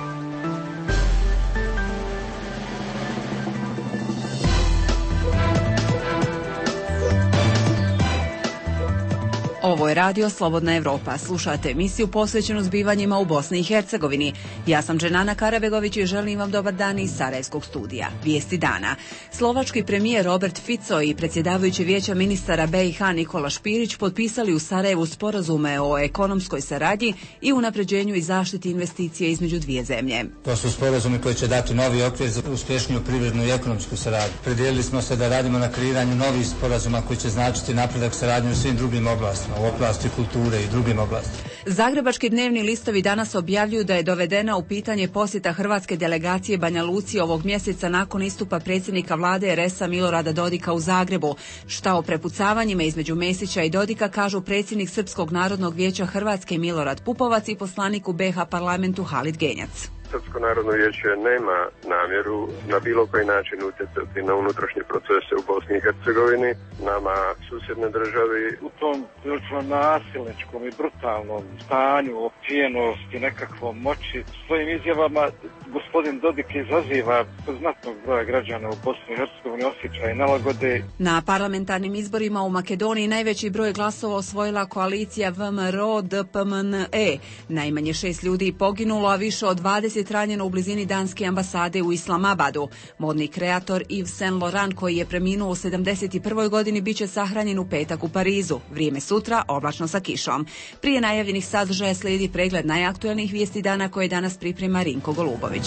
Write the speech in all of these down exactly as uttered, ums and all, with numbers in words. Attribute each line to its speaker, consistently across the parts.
Speaker 1: Ovo je radio Slobodna Evropa. Slušate emisiju posvećenu zbivanjima u Bosni i Hercegovini. Ja sam Dženana Karabegović i želim vam dobar dan iz Sarajevskog studija. Vijesti dana. Slovački premijer Robert Fico i predsjedavajući vijeća ministara B i H Nikola Špirić potpisali u Sarajevu sporazume o ekonomskoj saradnji i unapređenju i zaštiti investicije između dvije zemlje.
Speaker 2: To su sporazumi koji će dati novi okvir za uspješniju privrednu i ekonomsku saradnju. Predijelili smo se da radimo na kreiranju novih sporazuma koji će značiti napredak saradnje u svim drugim oblastima, u oblasti kulture i drugim oblastima.
Speaker 1: Zagrebački dnevni listovi danas objavljuju da je dovedena u pitanje posjeta hrvatske delegacije Banja Luci ovog mjeseca nakon istupa predsjednika vlade er es a Milorada Dodika u Zagrebu. Šta o prepucavanjima između Mesića i Dodika kažu predsjednik Srpskog narodnog vijeća Hrvatske Milorad Pupovac i poslanik u be ha parlamentu Halid Genjac.
Speaker 3: Srpsko narodno vijeće nema namjeru na bilo koji način utjecati na unutrašnje procese u Bosni i Hercegovini, nama susjedne državi.
Speaker 4: U tom prilično nasilničkom i brutalnom stanju, opijenosti, nekakvom moći, svojim izjavama gospodin Dodik izaziva znatnog broja građana u Bosni i Hercegovini osjećaj nelagode.
Speaker 1: Na parlamentarnim izborima u Makedoniji najveći broj glasova osvojila koalicija ve em er o de pe em en e. Najmanje šest ljudi poginulo, a više od dvadeset ranjeno u blizini danske ambasade u Islamabadu. Modni kreator Yves Saint Laurent, koji je preminuo u sedamdeset prvoj godini, bit će sahranjen u petak u Parizu. Vrijeme sutra oblačno sa kišom. Prije najavljenih sadržaja slijedi pregled najaktualnijih vijesti dana koje danas priprema Rinko Golubović.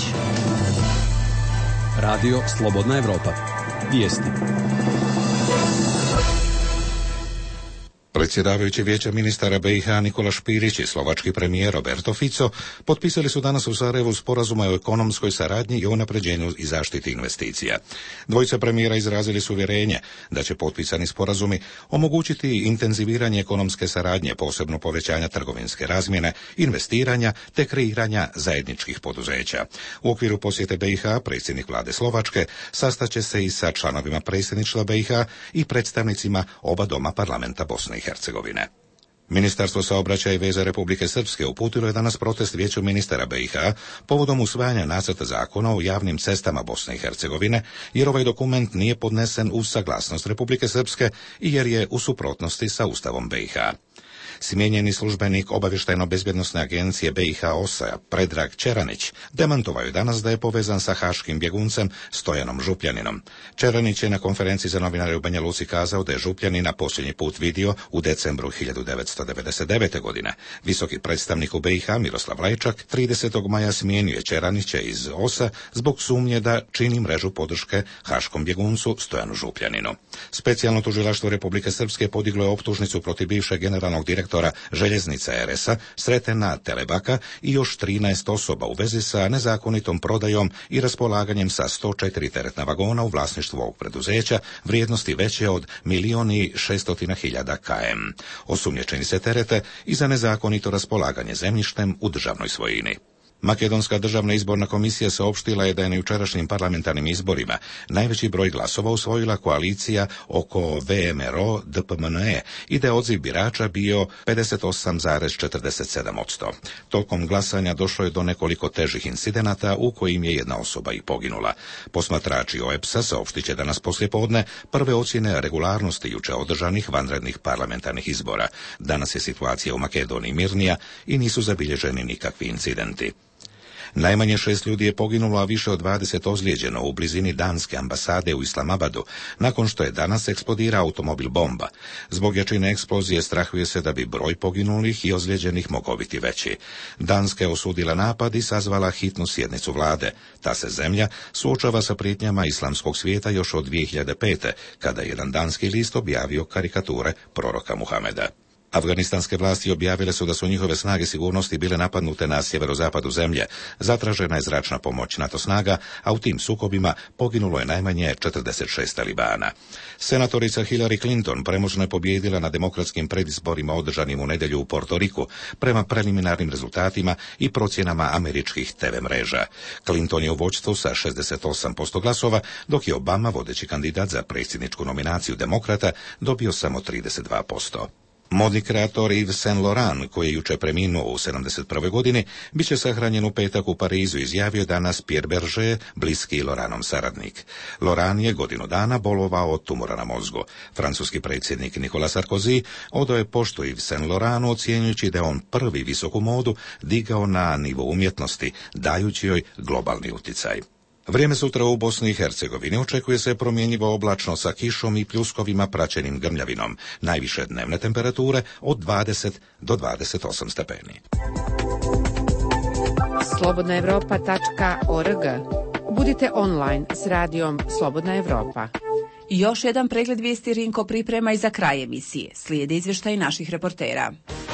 Speaker 5: Radio Slobodna Evropa. Vijesti.
Speaker 6: Predsjedavajući vijeća ministara be i ha Nikola Špirić i slovački premijer Roberto Fico potpisali su danas u Sarajevu sporazume o ekonomskoj saradnji i unapređenju i zaštiti investicija. Dvojica premijera izrazili su uvjerenje da će potpisani sporazumi omogućiti intenziviranje ekonomske saradnje, posebno povećanja trgovinske razmjene, investiranja te kreiranja zajedničkih poduzeća. U okviru posjete be i ha predsjednik vlade Slovačke sastaće se i sa članovima predsjedništva be i ha i predstavnicima oba doma parlamenta Bosne i Hercegovine. Ministarstvo saobraćaja i veza Republike Srpske uputilo je danas protest vijeću ministara be i ha povodom usvajanja nacrta zakona o javnim cestama Bosne i Hercegovine, jer ovaj dokument nije podnesen uz saglasnost Republike Srpske i jer je u suprotnosti sa Ustavom be i ha. Smijenjeni službenik obavještajno-bezbjednosne agencije be i ha o es a Predrag Čeranić demantovao je danas da je povezan sa haškim bjeguncem Stojanom Župljaninom. Čeranić je na konferenciji za novinare u Banja Luci kazao da je Župljanina posljednji put vidio u decembru hiljadu devetsto devedeset devete. godine. Visoki predstavnik u be i ha Miroslav Lajčak tridesetog maja smijenio je Čeranića iz o es a zbog sumnje da čini mrežu podrške haškom bjeguncu Stojanu Župljaninu. Specijalno tužilaštvo Republike Srpske podiglo je optužnicu protiv bivšeg generalnog direktora željeznica er es a Sretena Telebaka i još trinaest osoba u vezi sa nezakonitom prodajom i raspolaganjem sa sto četiri teretna vagona u vlasništvu ovog preduzeća vrijednosti veće od milijun i šestotina hiljada km. Osumnjičeni se terete i za nezakonito raspolaganje zemljištem u državnoj svojini. Makedonska državna izborna komisija saopštila je da je na jučerašnjim parlamentarnim izborima najveći broj glasova usvojila koalicija oko ve em er o de pe em en e i da je odziv birača bio pedeset osam zarez četrdeset sedam posto. Tokom glasanja došlo je do nekoliko težih incidenata u kojim je jedna osoba i poginula. Posmatrači o e pe es a saopštit će danas poslijepodne prve ocjene regularnosti juče održanih vanrednih parlamentarnih izbora. Danas je situacija u Makedoniji mirnija i nisu zabilježeni nikakvi incidenti. Najmanje šest ljudi je poginulo, a više od dvadeset ozlijeđeno u blizini danske ambasade u Islamabadu, nakon što je danas eksplodirao automobil bomba. Zbog jačine eksplozije strahuje se da bi broj poginulih i ozlijeđenih mogao biti veći. Danska je osudila napad i sazvala hitnu sjednicu vlade. Ta se zemlja suočava sa prijetnjama islamskog svijeta još od dvije hiljade pete. kada je jedan danski list objavio karikature proroka Muhameda. Afganistanske vlasti objavile su da su njihove snage sigurnosti bile napadnute na sjeverozapadu zemlje. Zatražena je zračna pomoć NATO snaga, a u tim sukobima poginulo je najmanje četrdeset šest talibana. Senatorica Hillary Clinton premoćno je pobijedila na demokratskim predizborima održanim u nedjelju u Porto Riku, prema preliminarnim rezultatima i procjenama američkih te ve mreža. Clinton je u vođstvu sa šezdeset osam posto glasova, dok je Obama, vodeći kandidat za predsjedničku nominaciju demokrata, dobio samo trideset dva posto. Modni kreator Yves Saint Laurent, koji je juče preminuo u sedamdeset prvoj godini, bit će sahranjen u petak u Parizu, izjavio danas Pierre Berger, bliski Laurentov saradnik. Laurent je godinu dana bolovao od tumora na mozgu. Francuski predsjednik Nicolas Sarkozy odao je poštu Yves Saint Laurentu, ocjenjujući da je on prvi visoku modu digao na nivo umjetnosti, dajući joj globalni utjecaj. Vrijeme sutra u Bosni i Hercegovini očekuje se promjenjivo oblačno sa kišom i pljuskovima praćenim grmljavinom. Najviše dnevne temperature od dvadeset do dvadeset osam stepeni.
Speaker 7: slobodna europa tačka org. Budite online s radijom Slobodna Evropa.
Speaker 1: Još jedan pregled vijesti Rinko priprema i za kraj emisije. Slijede izvještaj naših reportera.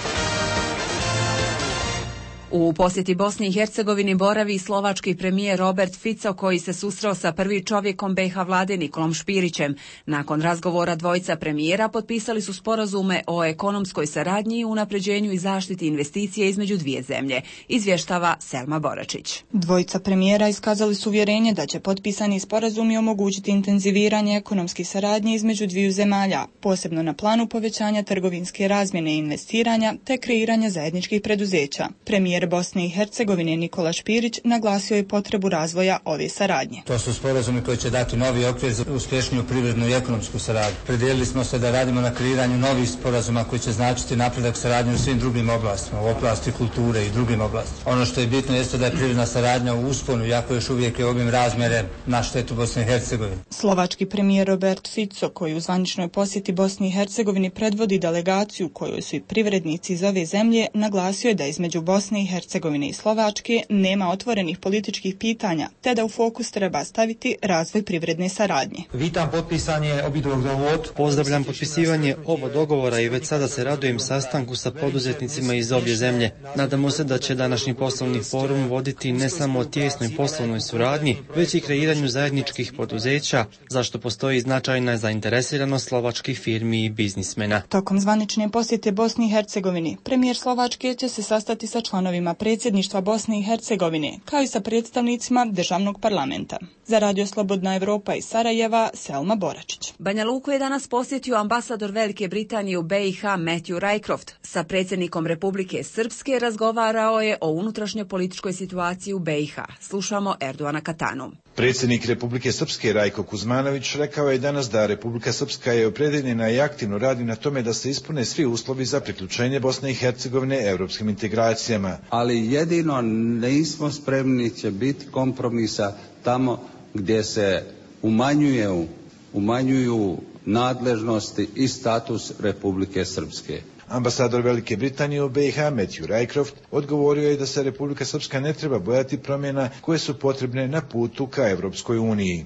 Speaker 1: U posjeti Bosni i Hercegovini boravi slovački premijer Robert Fico, koji se susreo sa prvi čovjekom be i ha vlade Nikolom Špirićem. Nakon razgovora dvojica premijera potpisali su sporazume o ekonomskoj saradnji i unapređenju i zaštiti investicije između dvije zemlje, izvještava Selma Boračić.
Speaker 8: Dvojica premijera iskazali su uvjerenje da će potpisani sporazumi omogućiti intenziviranje ekonomskih saradnje između dviju zemalja, posebno na planu povećanja trgovinske razmjene i investiranja te kreiranja zajedničkih preduzeća. Premijer Bosne i Hercegovine Nikola Špirić naglasio je potrebu razvoja ove saradnje.
Speaker 2: To su sporazumi koji će dati novi okvir za uspješniju privrednu i ekonomsku saradnju. Predijelili smo se da radimo na kreiranju novih sporazuma koji će značiti napredak saradnje u svim drugim oblastima, u oblasti kulture i drugim oblastima. Ono što je bitno jeste da je privredna saradnja u usponu, iako još uvijek je obim razmjere na štetu Bosne i Hercegovine.
Speaker 8: Slovački premijer Robert Fico, koji u zvaničnoj posjeti Bosni i Hercegovini predvodi delegaciju kojoj su i privrednici iz ove zemlje, naglasio je da između Bosne i Hercegovine i Slovačke nema otvorenih političkih pitanja, te da u fokus treba staviti razvoj privredne saradnje.
Speaker 9: Vitam potpisanje obidvog dogovora.
Speaker 10: Pozdravljam potpisivanje oba dogovora i već sada se radujem sastanku sa poduzetnicima iz obje zemlje. Nadamo se da će današnji poslovni forum voditi ne samo o tijesnoj poslovnoj suradnji, već i kreiranju zajedničkih poduzeća, zašto postoji značajna zainteresiranost slovačkih firmi i biznismena.
Speaker 8: Tokom zvanične posjete Bosni i Hercegovini, premijer Slovačke će se sastati sa članovima predsjedništva Bosne i Hercegovine, kao i sa predstavnicima državnog parlamenta. Za Radio Slobodna Evropa iz Sarajeva, Selma Boračić.
Speaker 1: Banja Luku je danas posjetio ambasador Velike Britanije u be i ha Matthew Rycroft. Sa predsjednikom Republike Srpske razgovarao je o unutrašnjoj političkoj situaciji u be i ha. Slušamo Erdoana Katanu.
Speaker 11: Predsjednik Republike Srpske Rajko Kuzmanović rekao je danas da Republika Srpska je opredeljena i aktivno radi na tome da se ispune svi uslovi za priključenje Bosne i Hercegovine europskim integracijama.
Speaker 12: Ali jedino nismo spremni će biti kompromisa tamo gdje se umanjuju, umanjuju nadležnosti i status Republike Srpske.
Speaker 11: Ambasador Velike Britanije u be i ha Matthew Rycroft odgovorio je da se Republika Srpska ne treba bojati promjena koje su potrebne na putu ka Evropskoj uniji.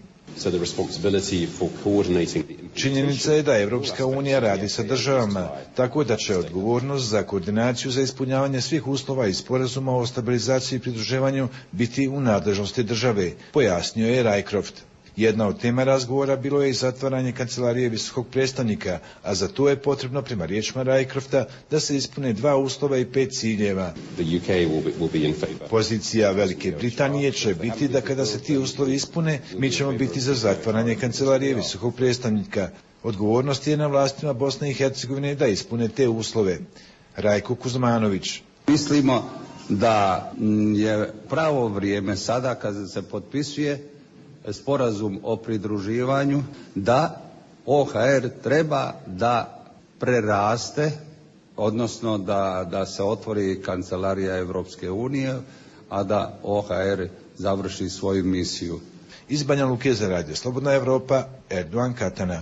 Speaker 11: Činjenica je da Evropska unija radi sa državama, tako da će odgovornost za koordinaciju za ispunjavanje svih uslova i sporazuma o stabilizaciji i pridruživanju biti u nadležnosti države, pojasnio je Rycroft. Jedna od tema razgovora bilo je i zatvaranje kancelarije visokog predstavnika, a za to je potrebno, prema riječima Rycrofta, da se ispune dva uslova i pet ciljeva. Pozicija Velike Britanije će biti da kada se ti uslovi ispune, mi ćemo biti za zatvaranje kancelarije visokog predstavnika. Odgovornost je na vlastima Bosne i Hercegovine da ispune te uslove. Rajko Kuzmanović.
Speaker 12: Mislimo da je pravo vrijeme sada kada se potpisuje sporazum o pridruživanju, da o ha er treba da preraste, odnosno da, da se otvori kancelarija Evropske unije, a da o ha er završi svoju misiju.
Speaker 11: Iz Banja Luke za Radio Slobodna Evropa, Erdoan Katana.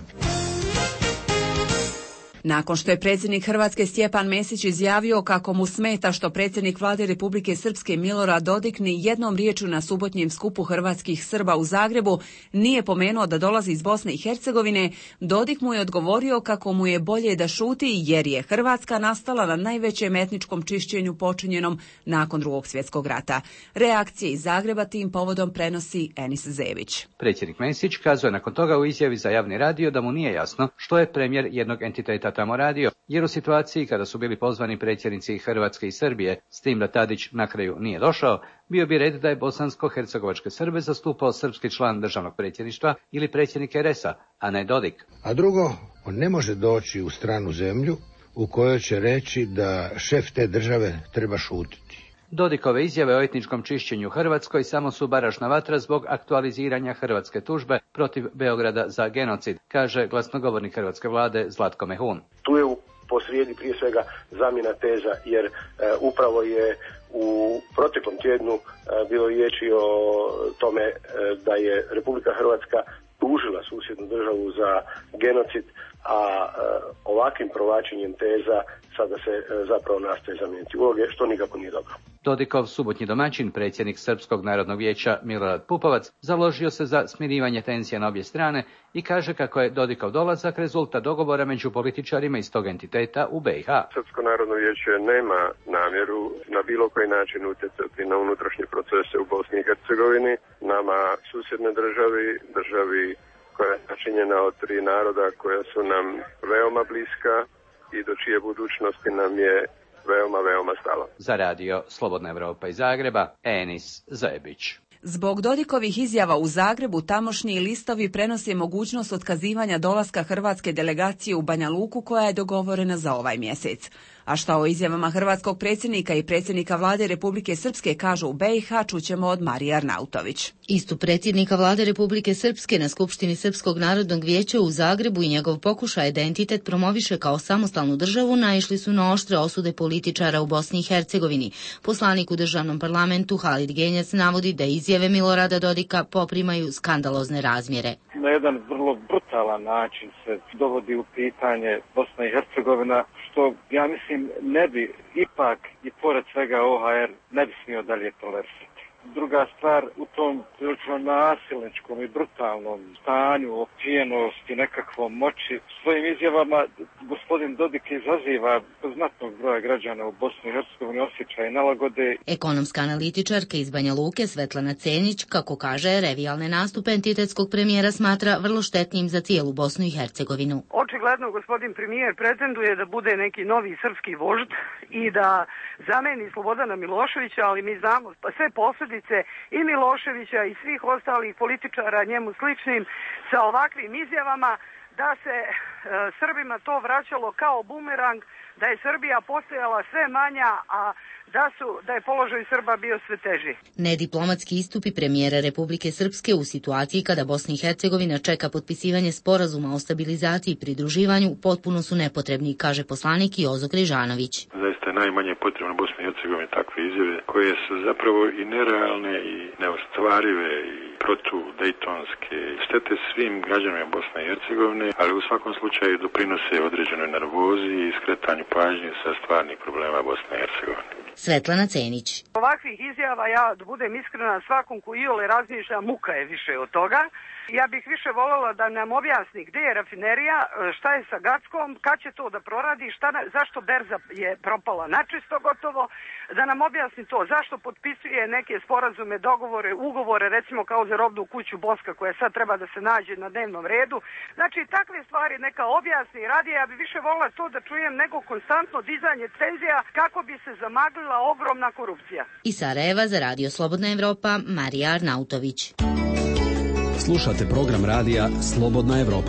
Speaker 1: Nakon što je predsjednik Hrvatske Stjepan Mesić izjavio kako mu smeta što predsjednik vlade Republike Srpske Milorad Dodik ni jednom riječju na subotnjem skupu hrvatskih Srba u Zagrebu nije pomenuo da dolazi iz Bosne i Hercegovine, Dodik mu je odgovorio kako mu je bolje da šuti jer je Hrvatska nastala na najvećem etničkom čišćenju počinjenom nakon Drugog svjetskog rata. Reakcije iz Zagreba tim povodom prenosi Enis Zević.
Speaker 13: Predsjednik Mesić kazao je nakon toga u izjavi za javni radio da mu nije jasno što je premijer jednog entiteta tamo radio, jer u situaciji kada su bili pozvani predsjednici Hrvatske i Srbije, s tim da Tadić na kraju nije došao, bio bi red da je bosansko-hercegovačke Srbe zastupao srpski član državnog predsjedništva ili predsjednik er es a, a ne Dodik.
Speaker 14: A drugo, on ne može doći u stranu zemlju u kojoj će reći da šef te države treba šutiti.
Speaker 13: Dodikove izjave o etničkom čišćenju Hrvatskoj samo su baražna vatra zbog aktualiziranja hrvatske tužbe protiv Beograda za genocid, kaže glasnogovornik hrvatske vlade Zlatko Mehun.
Speaker 15: Tu je posrijedi prije svega zamjena teza, jer e, upravo je u proteklom tjednu e, bilo riječi o tome e, da je Republika Hrvatska tužila susjednu državu za genocid, a e, ovakvim provlačenjem teza sada se e, zapravo nastoje zamijeniti uloge, što nikako nije dobro.
Speaker 13: Dodikov subotnji domaćin, predsjednik Srpskog narodnog vijeća Milorad Pupovac, založio se za smirivanje tenzija na obje strane i kaže kako je Dodikov dolazak rezultat dogovora među političarima iz tog entiteta u B i H.
Speaker 3: Srpsko narodno vijeće nema namjeru na bilo koji način utjecati na unutrašnje procese u Bosni i Hercegovini. Nama susjedne državi, državi koja je načinjena od tri naroda koja su nam veoma bliska i do čije budućnosti nam je veoma, veoma stalo.
Speaker 13: Za radio Slobodna Evropa iz Zagreba, Enis Zajebić.
Speaker 1: Zbog Dodikovih izjava u Zagrebu tamošnji listovi prenose mogućnost otkazivanja dolaska hrvatske delegacije u Banja Luku koja je dogovorena za ovaj mjesec. A šta o izjavama hrvatskog predsjednika i predsjednika vlade Republike Srpske kažu u B i H, čućemo od Marije Arnautović.
Speaker 16: Istup predsjednika vlade Republike Srpske na Skupštini Srpskog narodnog vijeća u Zagrebu i njegov pokušaj da entitet promoviše kao samostalnu državu naišli su na oštre osude političara u Bosni i Hercegovini. Poslanik u državnom parlamentu Halid Genjac navodi da izjave Milorada Dodika poprimaju skandalozne razmjere.
Speaker 4: Na jedan vrlo brutalan način se dovodi u pitanje Bosna i Hercegovina, što ja mislim ne bi ipak i pored svega O H R ne bi smio dalje tolerisati. Druga stvar, u tom prilično nasilničkom i brutalnom stanju, opijenosti, nekakvom moći, svojim izjavama gospodin Dodik izaziva znatnog broja građana u Bosni i Hercegovini osjećaj nelagode.
Speaker 16: Ekonomska analitičarka iz Banja Luke Svetlana Cenić, kako kaže, revijalne nastupe entitetskog premijera smatra vrlo štetnim za cijelu Bosnu i Hercegovinu.
Speaker 17: Očigledno gospodin premijer pretenduje da bude neki novi srpski vožd i da zameni Slobodana Miloševića, ali mi znamo sve posljedice i Miloševića i svih ostalih političara njemu sličnim sa ovakvim izjavama, da se e, Srbima to vraćalo kao bumerang, da je Srbija postojala sve manja, a da su da je položaj Srba bio sve teži.
Speaker 16: Nediplomatski istupi premijera Republike Srpske u situaciji kada Bosna i Hercegovina čeka potpisivanje sporazuma o stabilizaciji i pridruživanju potpuno su nepotrebni, kaže poslanik Jozo Križanović.
Speaker 18: Zaista je najmanje potrebno Bosni i Hercegovini takve izjave koje su zapravo i nerealne i neostvarive i protu-dejtonske. Štete svim građanima Bosne i Hercegovine, ali u svakom slučaju doprinose određenoj nervozi i skretanju pažnje sa stvarnih problema Bosne i Hercegovine.
Speaker 16: Svetlana Cenić.
Speaker 17: Ovakvih izjava, ja da budem iskrena, svakom ko iole razmišlja, muka je više od toga. Ja bih više voljela da nam objasni gdje je rafinerija, šta je sa Gackom, kad će to da proradi, šta, zašto berza je propala načisto gotovo, da nam objasni to, zašto potpisuje neke sporazume, dogovore, ugovore, recimo kao za robnu kuću Boska koja sad treba da se nađe na dnevnom redu. Znači, takve stvari neka objasni i radi, ja bih više voljela to da čujem nego konstantno dizanje tenzija kako bi se zamaglila ogromna korupcija.
Speaker 16: Iz Sarajeva za Radio Slobodna Evropa, Marija Arnautović.
Speaker 5: Slušate program radija Slobodna Evropa.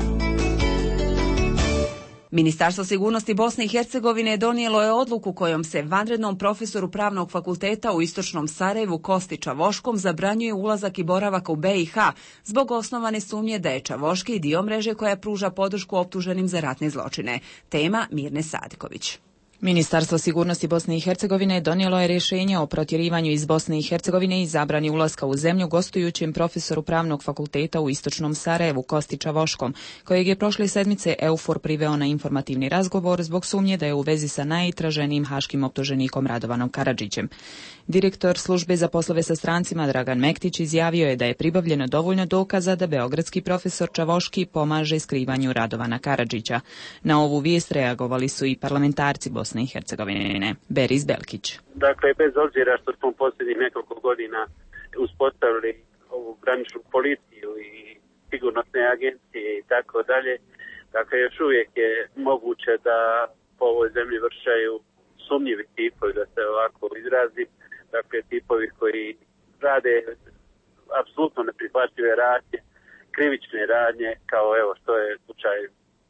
Speaker 1: Ministarstvo sigurnosti Bosne i Hercegovine donijelo je odluku kojom se vanrednom profesoru Pravnog fakulteta u istočnom Sarajevu Kosti Čavoškom zabranjuje ulazak i boravak u B i H zbog osnovane sumnje da je Čavoški dio mreže koja pruža podršku optuženim za ratne zločine. Tema Mirne Sadiković.
Speaker 8: Ministarstvo sigurnosti Bosne i Hercegovine donijelo je rješenje o protjerivanju iz Bosne i Hercegovine i zabrani ulaska u zemlju gostujućem profesoru Pravnog fakulteta u istočnom Sarajevu Kosti Čavoškom, kojeg je prošle sedmice EUFOR priveo na informativni razgovor zbog sumnje da je u vezi sa najistraženijim haškim optuženikom Radovanom Karadžićem. Direktor službe za poslove sa strancima Dragan Mektić izjavio je da je pribavljeno dovoljno dokaza da beogradski profesor Čavoški pomaže skrivanju Radovana Karadžića. Na ovu vijest reagovali su i parlamentarci Bosne i Hercegovine. Beris Belkić.
Speaker 19: Dakle, bez obzira što smo posljednjih nekoliko godina uspostavili ovu graničnu policiju i sigurnosne agencije i tako dalje, dakle, još uvijek je moguće da po ovoj zemlji vršaju sumnjivi tipovi, da se ovako izrazim, dakle, tipovi koji rade apsolutno neprihvatljive radnje, krivične radnje, kao evo što je slučaj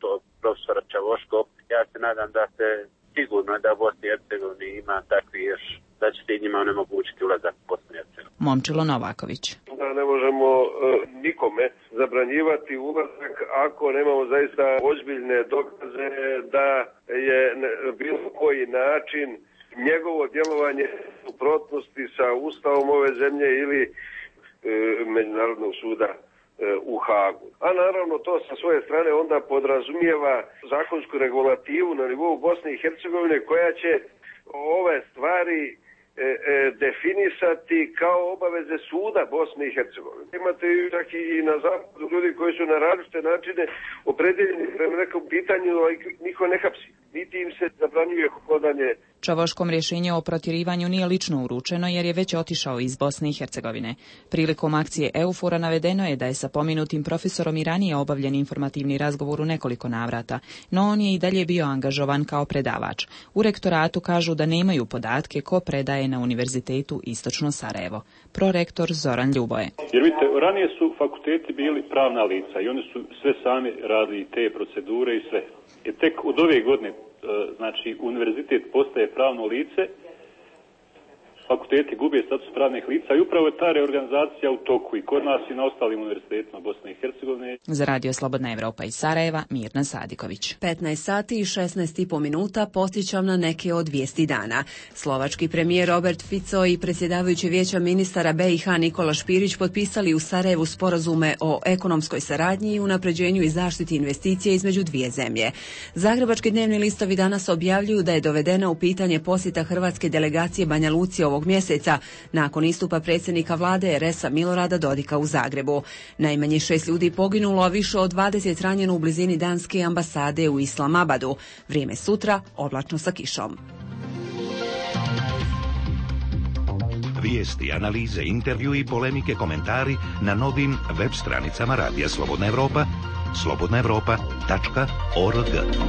Speaker 19: od profesora Čavoškog. Ja se nadam da se sigurno da u Bosni i Hercegovini ima takvi još, da će se njima onemogućiti ulazak u Bosnu i Hercegovini.
Speaker 8: Momčilo Novaković.
Speaker 3: Da ne možemo uh, nikome zabranjivati ulazak ako nemamo zaista ozbiljne dokaze da je na bilo koji način njegovo djelovanje u suprotnosti sa Ustavom ove zemlje ili uh, Međunarodnog suda u Hagu. A naravno to sa svoje strane onda podrazumijeva zakonsku regulativu na nivou Bosne i Hercegovine koja će ove stvari e, e, definisati kao obaveze suda Bosne i Hercegovine. Imate čak i na zapadu ljudi koji su na različite načine opredeljeni prema nekom pitanju, ali niko ne hapsi. Niti im se zabranjuje hodanje.
Speaker 8: Čavoškom rješenje o protjerivanju nije lično uručeno jer je već otišao iz Bosne i Hercegovine. Prilikom akcije Eufora navedeno je da je sa pomenutim profesorom i ranije obavljen informativni razgovor u nekoliko navrata, no on je i dalje bio angažovan kao predavač. U rektoratu kažu da nemaju podatke ko predaje na Univerzitetu Istočno Sarajevo. Prorektor Zoran Ljuboje.
Speaker 20: Jer vidite, ranije su fakulteti bili pravna lica i oni su sve sami radili te procedure i sve. I tek od ove godine, znači, univerzitet postaje pravno lice, fakulteti gube status pravnih lica i upravo je ta reorganizacija u toku i kod nas i na ostalim univerzitetima Bosne i Hercegovine.
Speaker 8: Za Radio Slobodna Evropa iz Sarajeva, Mirna Sadiković.
Speaker 1: petnaest sati i šesnaest i po minuta podsjećam na neke od vijesti dana. Slovački premijer Robert Fico i predsjedavajući vijeća ministara B i H Nikola Špirić potpisali u Sarajevu sporazume o ekonomskoj saradnji i unapređenju i zaštiti investicije između dvije zemlje. Zagrebački dnevni listovi danas objavljuju da je dovedena u pitanje posjeta hrvatske delegacije Banja Luci ovog mjeseca nakon istupa predsjednika vlade er es a Milorada Dodika u Zagrebu. Najmanje šest ljudi poginulo, a više od dvadeset ranjeno u blizini danske ambasade u Islamabadu. Vrijeme sutra oblačno sa kišom.
Speaker 6: Vijesti, analize, intervju i polemike, komentari na novim web stranicama Radija Slobodna Evropa, slobodna evropa tačka org.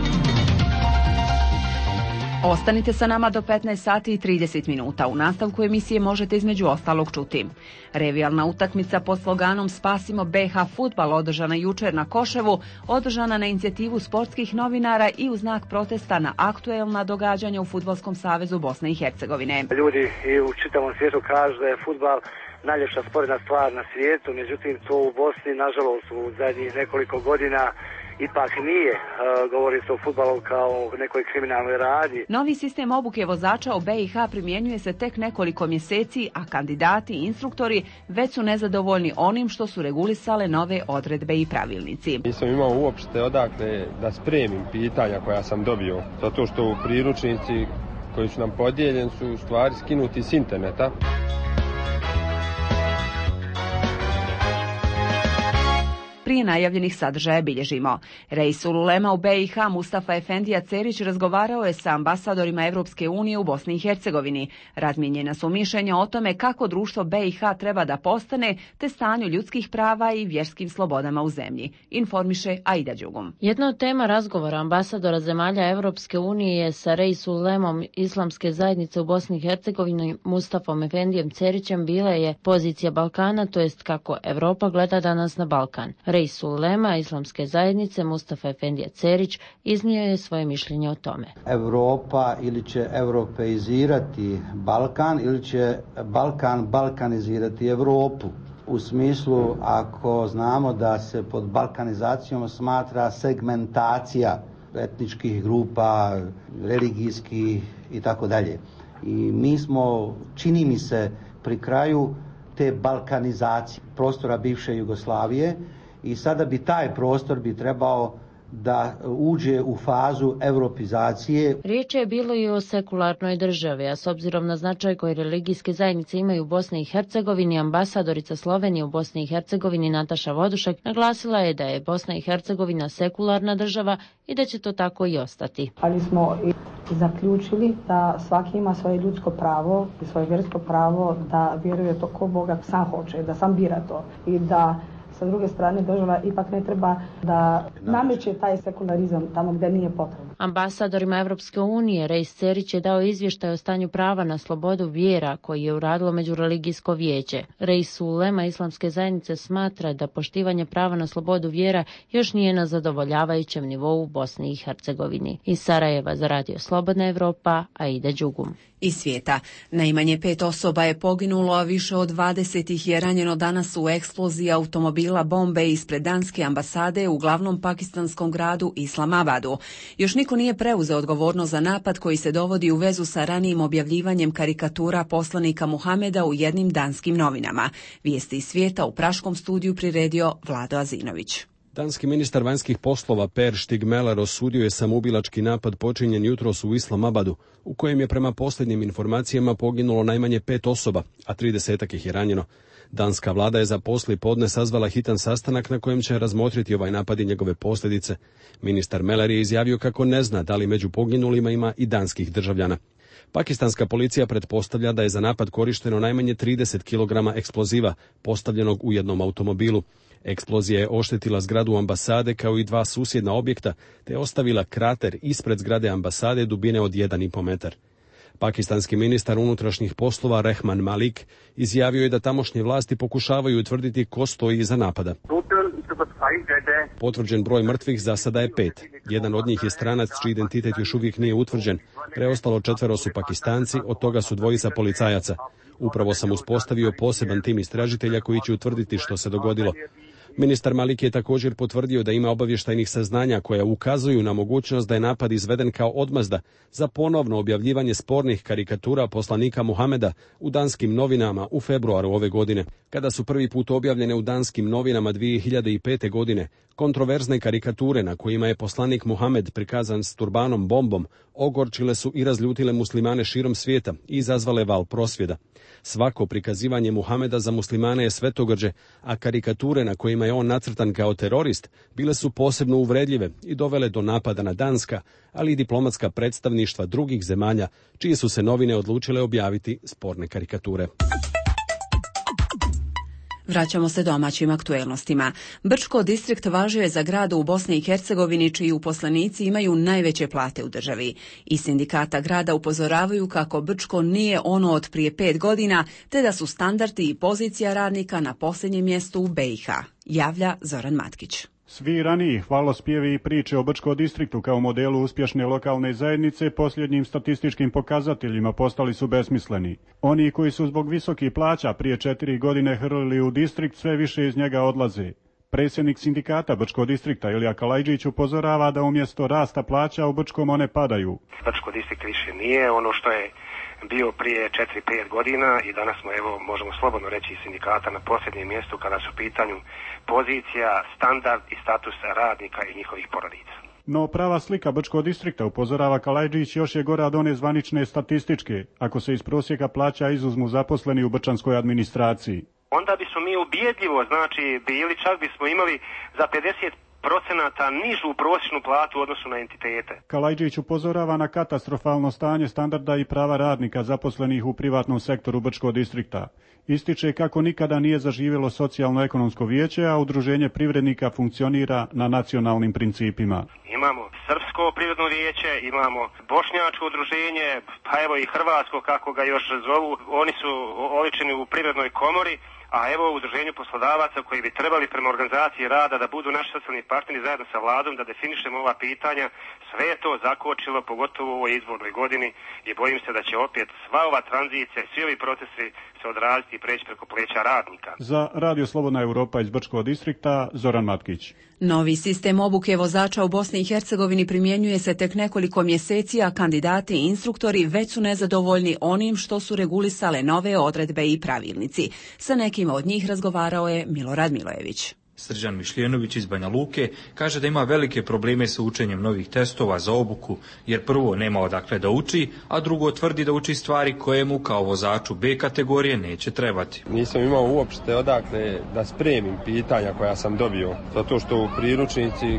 Speaker 1: Ostanite sa nama do petnaest sati i trideset minuta. U nastavku emisije možete između ostalog čuti. Revijalna utakmica pod sloganom Spasimo B H fudbal održana jučer na Koševu, održana na inicijativu sportskih novinara i u znak protesta na aktuelna događanja u Fudbalskom savezu Bosne i Hercegovine.
Speaker 21: Ljudi i u čitavom svijetu kažu da je fudbal najljepša sporedna stvar na svijetu, međutim to u Bosni nažalost u zadnjih nekoliko godina ipak nije. Uh, govori se o fudbalu kao nekoj kriminalnoj radi.
Speaker 1: Novi sistem obuke vozača u B i H primjenjuje se tek nekoliko mjeseci, a kandidati i instruktori već su nezadovoljni onim što su regulisale nove odredbe i pravilnici.
Speaker 22: Nisam imao uopšte odakle da spremim pitanja koja sam dobio, zato što u priručnici koji su nam podijeljeni su u stvari skinuti s interneta.
Speaker 1: Prije najavljenih sadržaja bilježimo. Reisul ulema u B i H Mustafa Efendija Cerić razgovarao je sa ambasadorima Evropske unije u Bosni i Hercegovini. Razmijenjena su mišljenja o tome kako društvo B i H treba da postane, te stanju ljudskih prava i vjerskim slobodama u zemlji. Informiše Aida Đugum.
Speaker 23: Jedna od tema razgovora ambasadora zemalja Evropske unije je sa Reisul ulemom Islamske zajednice u Bosni i Hercegovini Mustafom Efendijem Cerićem bila je pozicija Balkana, to jest kako Evropa gleda danas na Balkan. Reisul ulema Islamske zajednice Mustafa Efendija Cerić iznio je svoje mišljenje o tome.
Speaker 24: Europa ili će europeizirati Balkan ili će Balkan balkanizirati Europu. U smislu, ako znamo da se pod balkanizacijom smatra segmentacija etničkih grupa, religijskih i tako dalje. I mi smo, čini mi se, pri kraju te balkanizacije prostora bivše Jugoslavije i sada bi taj prostor bi trebao da uđe u fazu europizacije.
Speaker 23: Riječ je bilo i o sekularnoj državi, a s obzirom na značaj koji religijske zajednice imaju u Bosni i Hercegovini, ambasadorica Slovenije u Bosni i Hercegovini Nataša Vodušek naglasila je da je Bosna i Hercegovina sekularna država i da će to tako i ostati.
Speaker 25: Ali smo i zaključili da svaki ima svoje ljudsko pravo i svoje vjersko pravo da vjeruje to ko Boga sam hoće, da sam bira to i da sa druge strane država ipak ne treba da nameće taj sekularizam tamo gdje nije potrebno.
Speaker 23: Ambasadorima Evropske unije Reis Cerić je dao izvještaj o stanju prava na slobodu vjera koji je uradilo Međureligijsko vijeće. Reis ulema Islamske zajednice smatra da poštivanje prava na slobodu vjera još nije na zadovoljavajućem nivou u Bosni i Hercegovini. Iz Sarajeva za Radio Slobodna Evropa, Aida Đugum.
Speaker 1: Iz svijeta. Najmanje pet osoba je poginulo, a više od dvadeset ih je ranjeno danas u eksploziji automobila bombe ispred danske ambasade u glavnom pakistanskom gradu Islamabadu. Još niko nije preuzeo odgovornost za napad koji se dovodi u vezu sa ranijim objavljivanjem karikatura poslanika Muhameda u jednim danskim novinama. Vijesti iz svijeta u praškom studiju priredio Vlado Azinović.
Speaker 2: Danski ministar vanjskih poslova Per Stig-Meller osudio je samoubilački napad počinjen jutros u Islamabadu, u kojem je prema posljednjim informacijama poginulo najmanje pet osoba, a tridesetak ih je ranjeno. Danska vlada je za poslije podne sazvala hitan sastanak na kojem će razmotriti ovaj napad i njegove posljedice. Ministar Meller je izjavio kako ne zna da li među poginulima ima i danskih državljana. Pakistanska policija pretpostavlja da je za napad korišteno najmanje trideset kilograma eksploziva postavljenog u jednom automobilu. Eksplozija je oštetila zgradu ambasade kao i dva susjedna objekta, te ostavila krater ispred zgrade ambasade dubine od jedan i pol metar. Pakistanski ministar unutrašnjih poslova Rehman Malik izjavio je da tamošnje vlasti pokušavaju utvrditi ko stoji iza napada. Potvrđen broj mrtvih za sada je pet. Jedan od njih je stranac čiji identitet još uvijek nije utvrđen. Preostalo četvero su Pakistanci, od toga su dvojica policajaca. Upravo sam uspostavio poseban tim istražitelja koji će utvrditi što se dogodilo. Ministar Malik je također potvrdio da ima obavještajnih saznanja koja ukazuju na mogućnost da je napad izveden kao odmazda za ponovno objavljivanje spornih karikatura poslanika Muhameda u danskim novinama u februaru ove godine. Kada su prvi put objavljene u danskim novinama dvije hiljade pete. godine, kontroverzne karikature na kojima je poslanik Muhamed prikazan s turbanom bombom ogorčile su i razljutile muslimane širom svijeta i izazvale val prosvjeda. Svako prikazivanje Muhameda za muslimane je svetogrđe, a karikature na kojima je on nacrtan kao terorist bile su posebno uvredljive i dovele do napada na danska, ali i diplomatska predstavništva drugih zemalja, čije su se novine odlučile objaviti sporne karikature.
Speaker 1: Vraćamo se domaćim aktuelnostima. Brčko distrikt važio je za grad u Bosni i Hercegovini čiji uposlenici imaju najveće plate u državi. Iz sindikata grada upozoravaju kako Brčko nije ono od prije pet godina, te da su standardi i pozicija radnika na posljednjem mjestu u B i H. Javlja Zoran Matkić.
Speaker 7: Svi raniji hvalospjevi i priče o Brčko distriktu kao modelu uspješne lokalne zajednice posljednjim statističkim pokazateljima postali su besmisleni. Oni koji su zbog visokih plaća prije četiri godine hrlili u distrikt sve više iz njega odlaze. Predsjednik sindikata Brčko distrikta Ilija Kalajđić upozorava da umjesto rasta plaća u Brčkom one padaju.
Speaker 9: Brčko distrikt više nije ono što je bio prije četiri pet godina i danas smo, evo, možemo slobodno reći iz sindikata na posljednjem mjestu kada su u pitanju pozicija, standard i status radnika i njihovih porodica.
Speaker 7: No prava slika Brčkog distrikta, upozorava Kalajđić, još je gora od one zvanične statističke, ako se iz prosjeka plaća izuzmu zaposleni u brčanskoj administraciji.
Speaker 9: Onda bismo mi ubjedljivo, znači, bili, čak bismo imali za pedeset procenata nižu prosječnu platu u odnosu na entitete.
Speaker 7: Kalajđić upozorava na katastrofalno stanje standarda i prava radnika zaposlenih u privatnom sektoru Brčkog distrikta. Ističe kako nikada nije zaživjelo socijalno-ekonomsko vijeće, a udruženje privrednika funkcionira na nacionalnim principima.
Speaker 9: Imamo Srpsko privredno vijeće, imamo Bošnjačko udruženje, pa evo i Hrvatsko, kako ga još zovu. Oni su oličeni u privrednoj komori, a evo u udruženju poslodavaca koji bi trebali prema organizaciji rada da budu naši socijalni partneri zajedno sa vladom da definišemo ova pitanja. Sve je to zakočilo, pogotovo u ovoj izbornoj godini, i bojim se da će opet sva ova tranzicija, svi ovi procesi se odraziti i preći preko pleća radnika.
Speaker 7: Za Radio Slobodna Evropa iz Brčkog distrikta, Zoran Matkić.
Speaker 1: Novi sistem obuke vozača u Bosni i Hercegovini primjenjuje se tek nekoliko mjeseci, a kandidati i instruktori već su nezadovoljni onim što su regulisale nove odredbe i pravilnici. Sa nekima od njih razgovarao je Milorad Milojević.
Speaker 10: Srđan Mišljenović iz Banja Luke kaže da ima velike probleme sa učenjem novih testova za obuku, jer prvo nema odakle da uči, a drugo tvrdi da uči stvari koje mu kao vozaču B kategorije neće trebati.
Speaker 22: Nisam imao uopšte odakle da spremim pitanja koja sam dobio, zato što u priručnici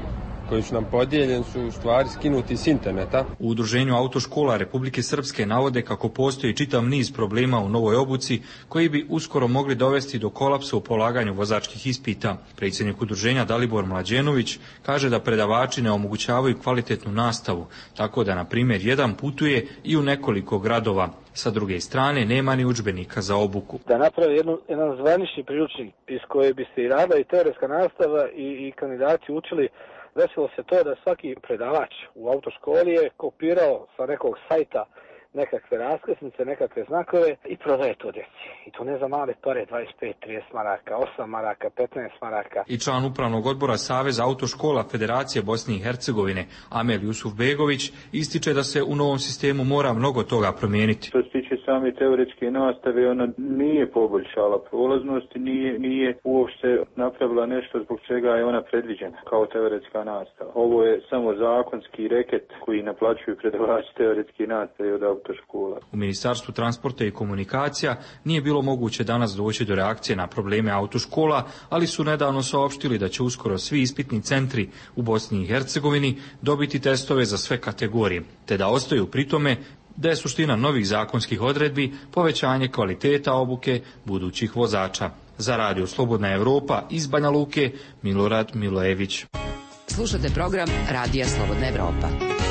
Speaker 22: koji su nam podijeljeni su u stvari skinuti s interneta.
Speaker 10: U Udruženju autoškola Republike Srpske navode kako postoji čitav niz problema u novoj obuci koji bi uskoro mogli dovesti do kolapsa u polaganju vozačkih ispita. Predsjednik udruženja Dalibor Mlađenović kaže da predavači ne omogućavaju kvalitetnu nastavu, tako da na primjer jedan putuje i u nekoliko gradova. Sa druge strane, nema ni udžbenika za obuku.
Speaker 21: Da napravi jednu, jedan zvanični priručnik iz koje bi se i radila i teoretska nastava i, i kandidati učili. Desilo se to da svaki predavač u autoškoli je kopirao sa nekog sajta nekakve raskrsnice, nekakve znakove i prodaje to djeci. I to ne za male pare, dvadeset pet, trideset maraka, osam maraka, petnaest maraka.
Speaker 10: I član upravnog odbora Saveza autoškola Federacije Bosne i Hercegovine, Amel Jusufbegović, ističe da se u novom sistemu mora mnogo toga promijeniti.
Speaker 18: Što se tiče same teoretske nastave, ona nije poboljšala prolaznost, nije, nije uopšte napravila nešto zbog čega je ona predviđena kao teoretska nastava. Ovo je samo zakonski reket koji naplaćuju predavači teoretske nastave od autoškola.
Speaker 10: U Ministarstvu transporta i komunikacija nije bilo moguće danas doći do reakcije na probleme autoškola, ali su nedavno saopštili da će uskoro svi ispitni centri u Bosni i Hercegovini dobiti testove za sve kategorije, te da ostaju pri tome da je suština novih zakonskih odredbi povećanje kvaliteta obuke budućih vozača. Za Radio Slobodna Evropa iz Banja Luke, Milorad Milojević.
Speaker 1: Slušate program Radija Slobodna Evropa.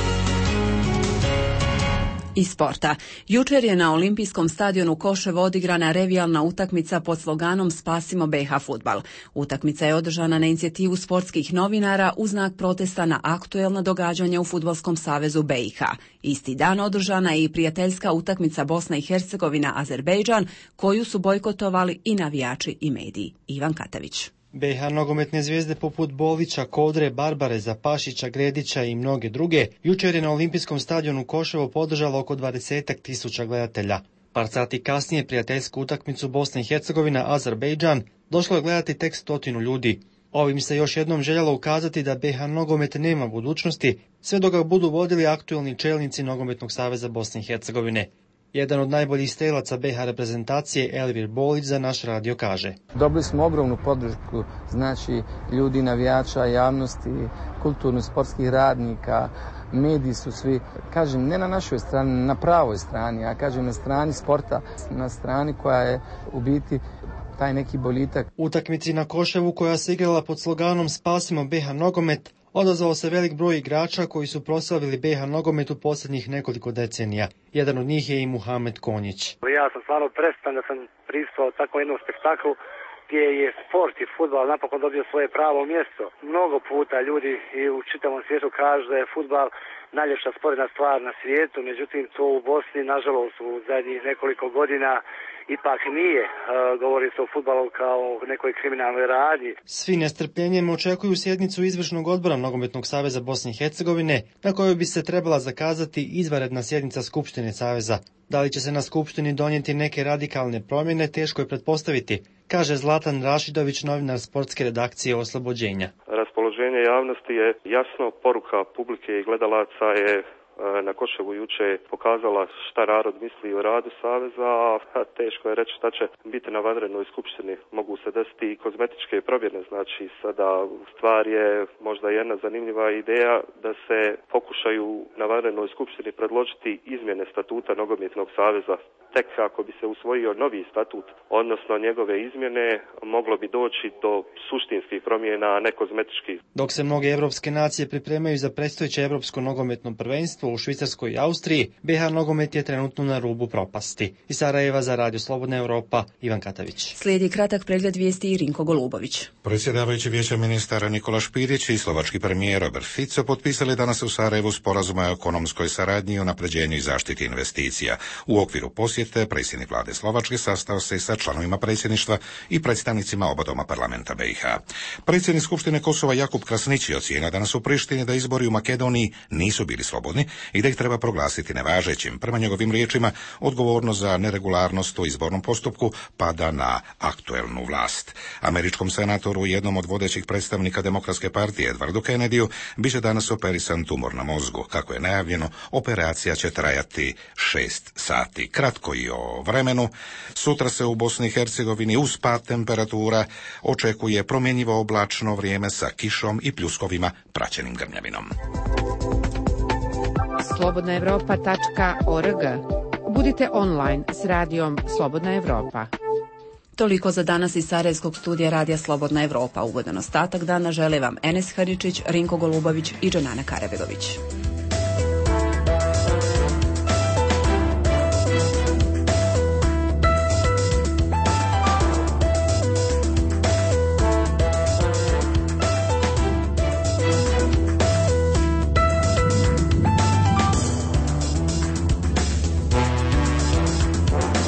Speaker 1: Iz sporta. Jučer je na olimpijskom stadionu Koševo odigrana revijalna utakmica pod sloganom Spasimo B H fudbal. Utakmica je održana na inicijativu sportskih novinara u znak protesta na aktuelna događanja u Fudbalskom savezu B i H. Isti dan održana je i prijateljska utakmica Bosna i Hercegovina Azerbejdžan, koju su bojkotovali i navijači i mediji. Ivan Katavić.
Speaker 11: B i H nogometne zvijezde poput Bolića, Kodre, Barbare, Zapašića, Gredića i mnoge druge jučer je na olimpijskom stadionu Koševo podržalo oko dvadesetak tisuća gledatelja. Par sati kasnije prijateljsku utakmicu Bosna i Hercegovina Azerbejdžan došlo je gledati tek stotinu ljudi. Ovim se još jednom željelo ukazati da B i H nogomet nema budućnosti sve dok ga budu vodili aktuelni čelnici Nogometnog saveza Bosne i Hercegovine. Jedan od najboljih strelaca B i H reprezentacije, Elvir Bolić, za naš radio kaže:
Speaker 12: Dobili smo ogromnu podršku, znači ljudi, navijača, javnosti, kulturno-sportskih radnika, mediji su svi, kažem, ne na našoj strani, na pravoj strani, ja kažem na strani sporta, na strani koja je u biti taj neki boljitak.
Speaker 11: Utakmici na Koševu, koja se igrala pod sloganom Spasimo B i H nogomet, odazvao se velik broj igrača koji su proslavili B i H nogomet u posljednjih nekoliko decenija. Jedan od njih je i Muhamed Konjić.
Speaker 21: Ja sam stvarno presretan da sam prisustvovao takvom jednom spektaklu gdje je sport i fudbal napokon dobio svoje pravo mjesto. Mnogo puta ljudi i u čitavom svijetu kažu da je fudbal najljepša sporedna stvar na svijetu, međutim to u Bosni nažalost u zadnjih nekoliko godina ipak nije. E, govori se o fudbalu kao nekoj kriminalnoj radnji.
Speaker 11: Svi nestrpljenjem očekuju sjednicu izvršnog odbora Nogometnog saveza Bosne i Hercegovine, na kojoj bi se trebala zakazati izvanredna sjednica Skupštine saveza. Da li će se na Skupštini donijeti neke radikalne promjene, teško je pretpostaviti, kaže Zlatan Rašidović, novinar sportske redakcije Oslobođenja.
Speaker 13: Raspoloženje javnosti je jasno, poruka publike i gledalaca je na Koševu juče pokazala šta narod misli o radu saveza, a teško je reći šta će biti na vanrednoj skupštini. Mogu se desiti i kozmetičke promjene, znači sada stvar je možda jedna zanimljiva ideja da se pokušaju na vanrednoj skupštini predložiti izmjene statuta Nogometnog saveza. Tek ako bi se usvojio novi statut, odnosno njegove izmjene, moglo bi doći do suštinskih promjena, a ne kozmetičkih.
Speaker 11: Dok se mnoge evropske nacije pripremaju za predstojeće evropsko nogometno prvenstvo u Švicarskoj i Austriji, B i H nogomet je trenutno na rubu propasti. Iz Sarajeva za Radio Slobodna Evropa, Ivan Katavić.
Speaker 1: Slijedi kratak pregled vijesti i Rinko Golubović.
Speaker 6: Predsjedavajući Vijeća ministara Nikola Špirić i slovački premijer Robert Fico potpisali danas u Sarajevu sporazume o ekonomskoj saradnji i unapređenju i zaštiti investicija. U okviru posjete predsjednik vlade Slovačke sastao se sa članovima predsjedništva i predstavnicima oba doma parlamenta B i H. Predsjednik Skupštine Kosova Jakub Krasnić je ocijenio danas u Prištini da izbori u Makedoniji nisu bili slobodni i da ih treba proglasiti nevažećim. Prema njegovim riječima, odgovornost za neregularnost u izbornom postupku pada na aktuelnu vlast. Američkom senatoru i jednom od vodećih predstavnika Demokratske partije Edwardu Kennedyu biće danas operisan tumor na mozgu. Kako je najavljeno, operacija će trajati šest sati. Kratko i o vremenu. Sutra se u Bosni i Hercegovini uz pad temperatura očekuje promjenjivo oblačno vrijeme sa kišom i pljuskovima praćenim grmljavinom.
Speaker 4: slobodna evropa tačka org. Budite online s radijom Slobodna Evropa.
Speaker 1: Toliko za danas iz Sarajevskog studija Radija Slobodna Evropa. Ugodan ostatak dana žele vam Enes Haričić, Rinko Golubović i Džanana Karabegović.